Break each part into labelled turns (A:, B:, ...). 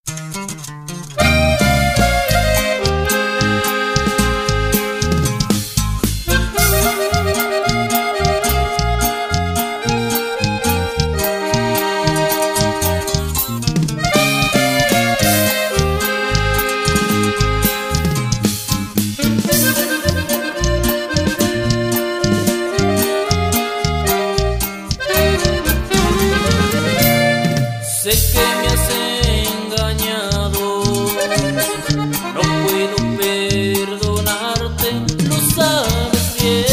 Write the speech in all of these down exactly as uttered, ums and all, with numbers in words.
A: Sé que me has engañado, no puedo perdonarte, lo sabes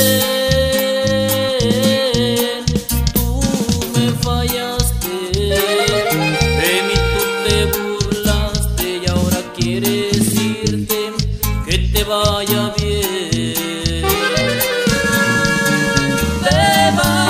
A: bien. Tú me fallaste, de mí tú te burlaste y ahora quieres irte, que te vaya bien. Te vas.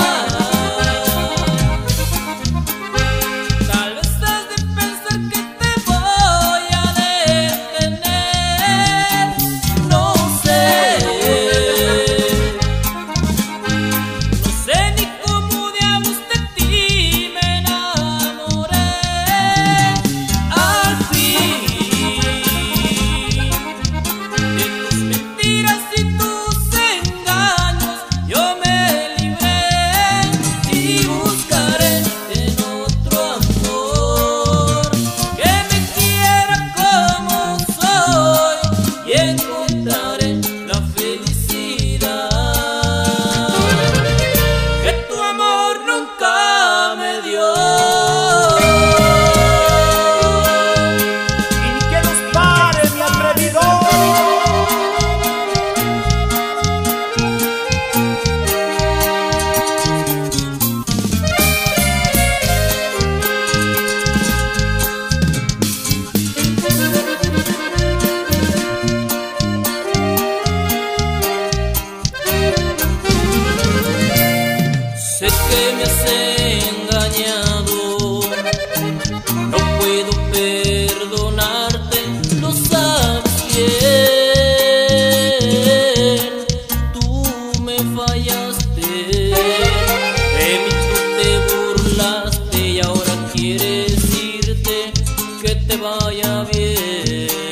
A: Sé que me has engañado, no puedo perdonarte, lo sabes bien. Tú me fallaste, de mí tú te burlaste y ahora quieres irte, que te vaya bien.